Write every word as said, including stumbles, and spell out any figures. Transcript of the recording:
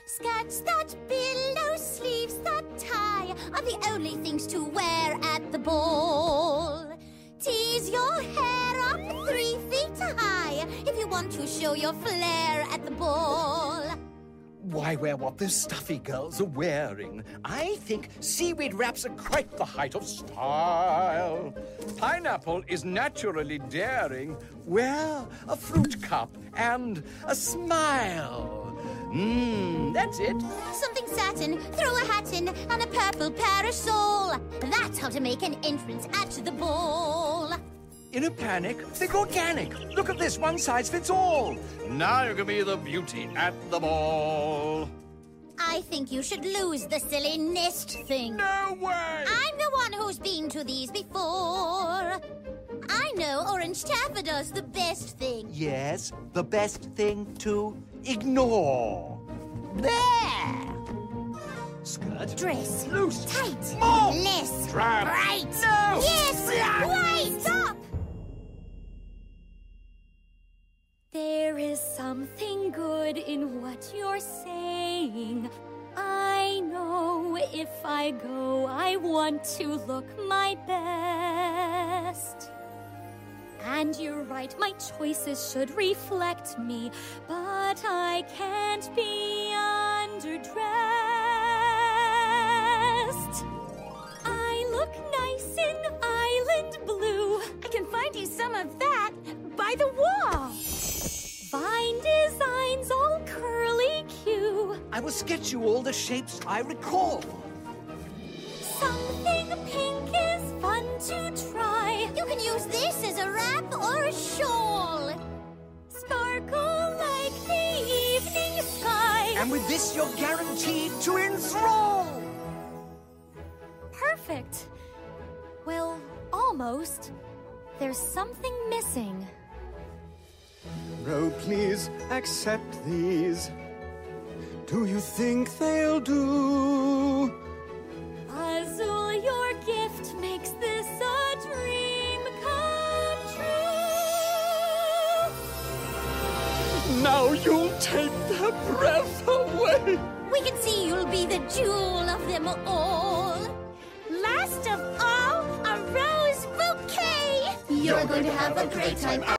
Skirts that billow, sleeves that tie are the only things to wear at the ball. Tease your hair up three feet high if you want to show your flair at the ball. Why wear what those stuffy girls are wearing? I think seaweed wraps are quite the height of style. Pineapple is naturally daring. Wear a fruit cup and a smile. Mmm, that's it. Something satin, throw a hat in, and a purple parasol. That's how to make an entrance at the ball. In a panic, think organic. Look at this, one size fits all. Now you can be the beauty at the ball. I think you should lose the silly nest thing. No way! I'm the one who's been to these before. I know Orange Taffyta's the best thing. Yes, the best thing to ignore. There! Skirt. Dress. Loose. Tight. More. Less. Trap. Right. No. Yes. Right. Stop. There is something good in what you're saying. I know if I go, I want to look my best. And you're right, my choices should reflect me, but I can't be underdressed. I look nice in island blue. I can find you some of that by the wall. Vine designs all curly Q. I will sketch you all the shapes I recall. Something pink is fun to try. You can use this as a wrap or a shawl. Sparkle like the evening sky. And with this, you're guaranteed to enthrall. Perfect. Well, almost. There's something missing. Oh, please accept these. Do you think they'll do? Azul, your gift makes this a dream come true. Now you'll take their breath away. We can see you'll be the jewel of them all. Last of all, a rose bouquet. You're going to have a great time.